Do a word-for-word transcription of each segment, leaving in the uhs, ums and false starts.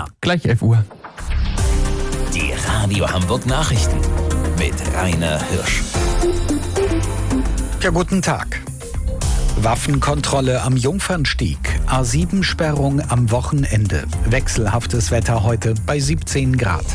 mehr. Gleich elf Uhr. Die Radio Hamburg Nachrichten mit Rainer Hirsch. Ja, guten Tag. Waffenkontrolle am Jungfernstieg, A sieben Sperrung am Wochenende, wechselhaftes Wetter heute bei siebzehn Grad.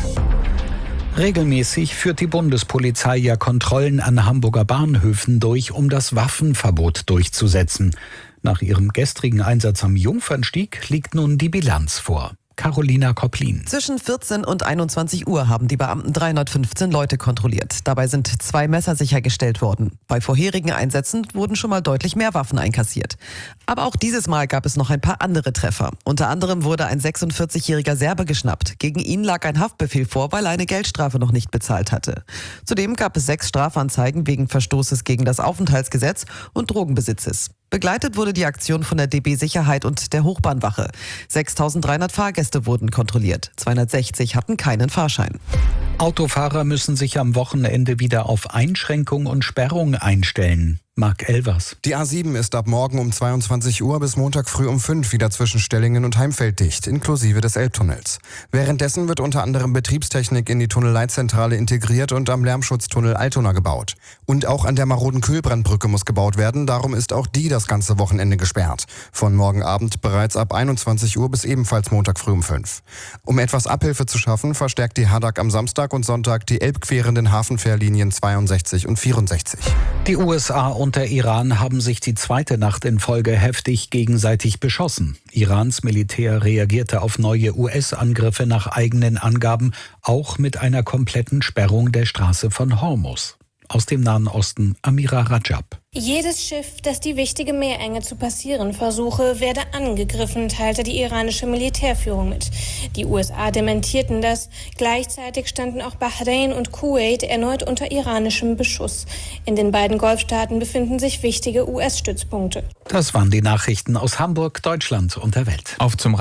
Regelmäßig führt die Bundespolizei ja Kontrollen an Hamburger Bahnhöfen durch, um das Waffenverbot durchzusetzen. Nach ihrem gestrigen Einsatz am Jungfernstieg liegt nun die Bilanz vor. Carolina Kopplin. Zwischen vierzehn und einundzwanzig Uhr haben die Beamten dreihundertfünfzehn Leute kontrolliert. Dabei sind zwei Messer sichergestellt worden. Bei vorherigen Einsätzen wurden schon mal deutlich mehr Waffen einkassiert. Aber auch dieses Mal gab es noch ein paar andere Treffer. Unter anderem wurde ein sechsundvierzigjähriger Serbe geschnappt. Gegen ihn lag ein Haftbefehl vor, weil er eine Geldstrafe noch nicht bezahlt hatte. Zudem gab es sechs Strafanzeigen wegen Verstoßes gegen das Aufenthaltsgesetz und Drogenbesitzes. Begleitet wurde die Aktion von der D B Sicherheit und der Hochbahnwache. sechstausenddreihundert Fahrgäste wurden kontrolliert. zweihundertsechzig hatten keinen Fahrschein. Autofahrer müssen sich am Wochenende wieder auf Einschränkung und Sperrung einstellen. Marc Elvers. Die A sieben ist ab morgen um zweiundzwanzig Uhr bis Montag früh um fünf wieder zwischen Stellingen und Heimfeld dicht, inklusive des Elbtunnels. Währenddessen wird unter anderem Betriebstechnik in die Tunnelleitzentrale integriert und am Lärmschutztunnel Altona gebaut. Und auch an der maroden Kühlbrandbrücke muss gebaut werden, darum ist auch die das ganze Wochenende gesperrt. Von morgen Abend bereits ab einundzwanzig Uhr bis ebenfalls Montag früh um fünf. Um etwas Abhilfe zu schaffen, verstärkt die Hadak am Samstag und Sonntag die elbquerenden Hafenfährlinien zweiundsechzig und vierundsechzig. Die U S A und der Iran haben sich die zweite Nacht in Folge heftig gegenseitig beschossen. Irans Militär reagierte auf neue U S-Angriffe nach eigenen Angaben, auch mit einer kompletten Sperrung der Straße von Hormuz. Aus dem Nahen Osten Amira Rajab. Jedes Schiff, das die wichtige Meerenge zu passieren versuche, werde angegriffen, teilte die iranische Militärführung mit. Die U S A dementierten das. Gleichzeitig standen auch Bahrain und Kuwait erneut unter iranischem Beschuss. In den beiden Golfstaaten befinden sich wichtige U S-Stützpunkte. Das waren die Nachrichten aus Hamburg, Deutschland und der Welt. Auf zum